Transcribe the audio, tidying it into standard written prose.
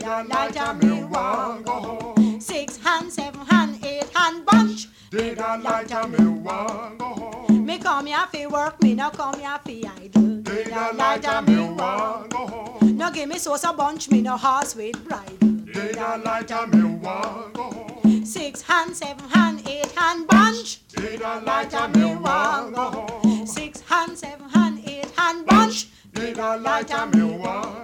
a lighter, me want go home. 6 hand, 7 hand, 8 hand bunch. Dig a lighter, me want go home. Me come here fi work, me no come here fi idle. Dig a lighter, me want go home. No give me sauce a bunch, me no horse with bridle. Dig a lighter, me want go home. 6 hand, 7 hand, 8 hand bunch. Dig a lighter, me want go home. 6 hand, 7 hand, 8 hand bunch. Dig a lighter, me want